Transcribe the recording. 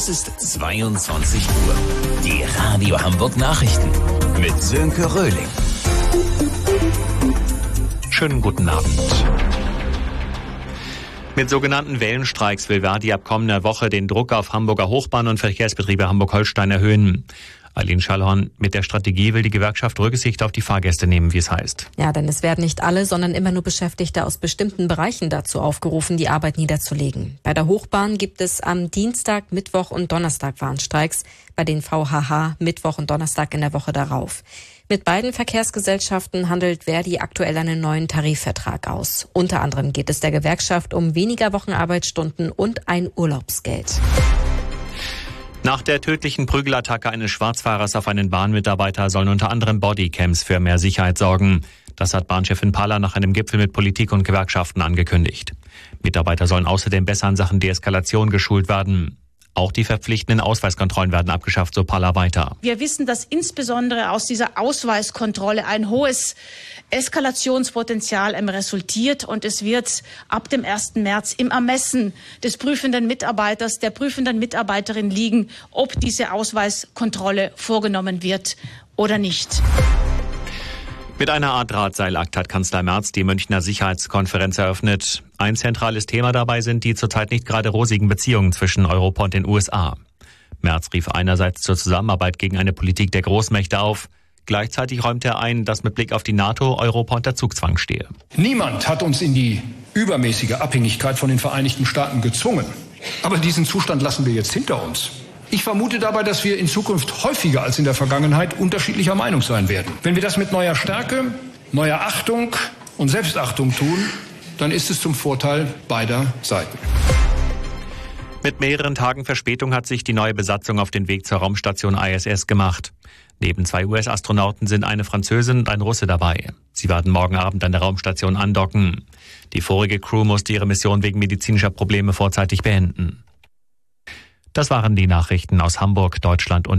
Es ist 22 Uhr. Die Radio Hamburg Nachrichten mit Sönke Röhling. Schönen guten Abend. Mit sogenannten Wellenstreiks will Verdi ab kommender Woche den Druck auf Hamburger Hochbahn- und Verkehrsbetriebe Hamburg-Holstein erhöhen. Aline Schallhorn, mit der Strategie will die Gewerkschaft Rücksicht auf die Fahrgäste nehmen, wie es heißt. Ja, denn es werden nicht alle, sondern immer nur Beschäftigte aus bestimmten Bereichen dazu aufgerufen, die Arbeit niederzulegen. Bei der Hochbahn gibt es am Dienstag, Mittwoch und Donnerstag Warnstreiks, bei den VHH Mittwoch und Donnerstag in der Woche darauf. Mit beiden Verkehrsgesellschaften handelt Verdi aktuell einen neuen Tarifvertrag aus. Unter anderem geht es der Gewerkschaft um weniger Wochenarbeitsstunden und ein Urlaubsgeld. Nach der tödlichen Prügelattacke eines Schwarzfahrers auf einen Bahnmitarbeiter sollen unter anderem Bodycams für mehr Sicherheit sorgen. Das hat Bahnchefin Palla nach einem Gipfel mit Politik und Gewerkschaften angekündigt. Mitarbeiter sollen außerdem besser in Sachen Deeskalation geschult werden. Auch die verpflichtenden Ausweiskontrollen werden abgeschafft, so Palla weiter. Wir wissen, dass insbesondere aus dieser Ausweiskontrolle ein hohes Eskalationspotenzial resultiert und es wird ab dem 1. März im Ermessen des prüfenden Mitarbeiters, der prüfenden Mitarbeiterin liegen, ob diese Ausweiskontrolle vorgenommen wird oder nicht. Mit einer Art Drahtseilakt hat Kanzler Merz die Münchner Sicherheitskonferenz eröffnet. Ein zentrales Thema dabei sind die zurzeit nicht gerade rosigen Beziehungen zwischen Europa und den USA. Merz rief einerseits zur Zusammenarbeit gegen eine Politik der Großmächte auf. Gleichzeitig räumte er ein, dass mit Blick auf die NATO Europa unter Zugzwang stehe. Niemand hat uns in die übermäßige Abhängigkeit von den Vereinigten Staaten gezwungen. Aber diesen Zustand lassen wir jetzt hinter uns. Ich vermute dabei, dass wir in Zukunft häufiger als in der Vergangenheit unterschiedlicher Meinung sein werden. Wenn wir das mit neuer Stärke, neuer Achtung und Selbstachtung tun, dann ist es zum Vorteil beider Seiten. Mit mehreren Tagen Verspätung hat sich die neue Besatzung auf den Weg zur Raumstation ISS gemacht. Neben 2 US-Astronauten sind eine Französin und ein Russe dabei. Sie werden morgen Abend an der Raumstation andocken. Die vorige Crew musste ihre Mission wegen medizinischer Probleme vorzeitig beenden. Das waren die Nachrichten aus Hamburg, Deutschland und